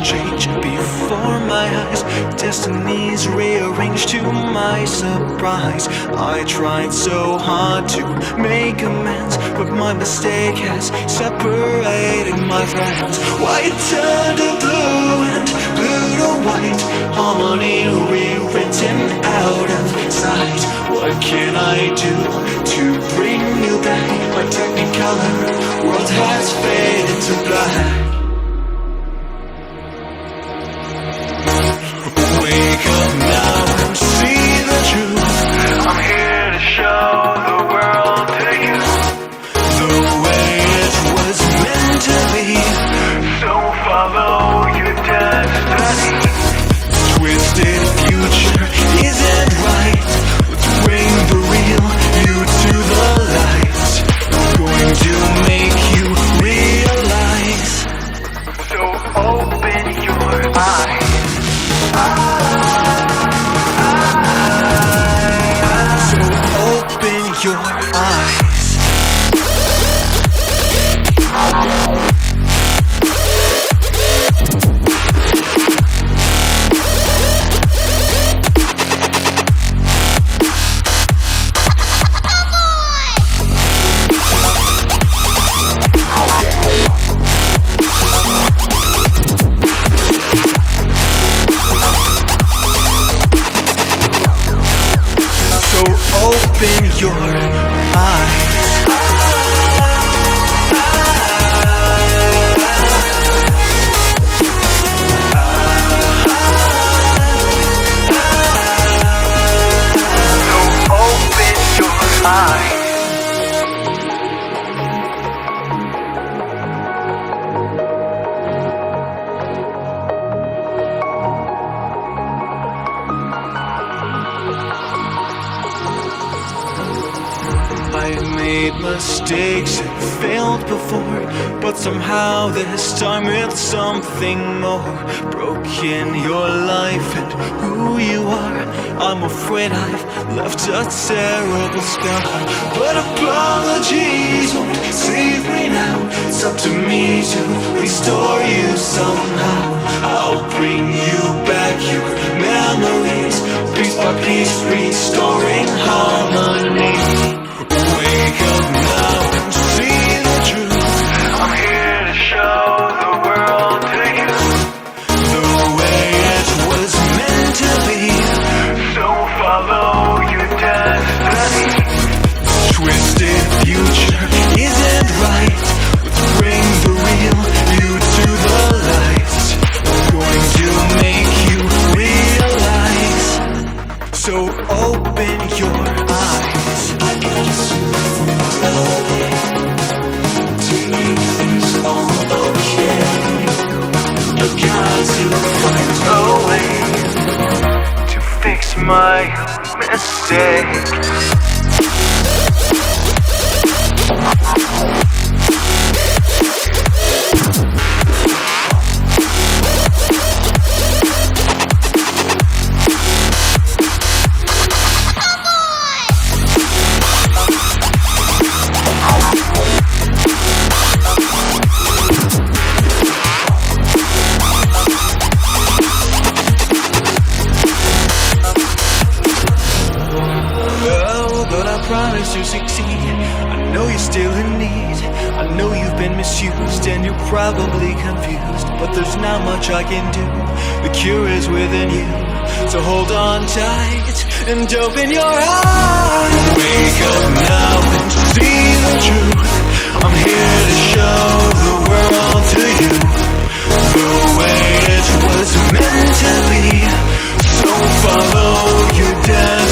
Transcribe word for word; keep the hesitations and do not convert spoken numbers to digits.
change before my eyes. Destiny's rearranged to my surprise. I tried so hard to make amends, but my mistake has separated my friends. White turned to blue and blue to white, harmony rewritten out of sight. What can I do to bring you back? My technicolor world has faded to black. Wake up now and see the truth. I'm here to show the world to you the way it was meant to be. So follow your destiny. Twisted future isn't right. Let's bring the real you to the light. Going to make you realize. So open your eyes. So open your eyes. Open your eyes. So open your eyes. I've made mistakes and failed before, but somehow this time it's something more. Broken your life and who you are. I'm afraid I've left a terrible scar, but apologies won't save me now. It's up to me to restore you somehow. I'll bring you back your memories, piece by piece, restoring harmony. Wake up now and see the truth. I'm here to show the world to you the way it was meant to be. So follow your destiny. Twisted future isn't right. Let's bring the real you to the light. Going to make you realize. So open your eyes. My mistake. Promise to succeed. I know you're still in need. I know you've been misused and you're probably confused, but there's not much I can do. The cure is within you, so hold on tight and open your eyes. Wake up now and see the truth. I'm here to show the world to you the way it was meant to be. So follow your destiny.